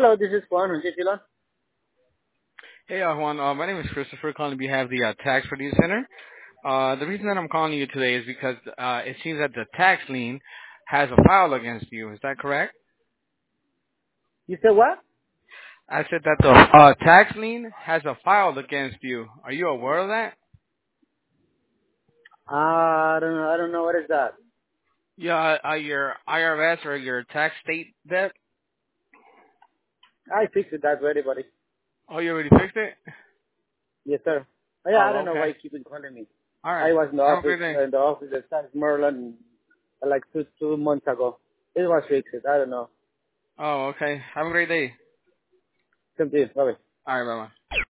Hello, this is Juan from JP Loan. Hey, Juan. My name is Christopher, calling on behalf of the Tax Review Center. The reason that I'm calling you today is because it seems that the tax lien has a file against you. Is that correct? You said what? I said that the tax lien has a file against you. Are you aware of that? I don't know. I don't know what is that. Yeah, your IRS or your tax state debt? I fixed that already, buddy. Oh, you already fixed it? Yes, sir. Yeah, I Oh, don't know why okay. you keep calling me. All right. I was Have a great day. in the office at South Maryland like two months ago. It was fixed. I don't know. Oh, okay. Have a great day. Something. Bye. All right, bye-bye.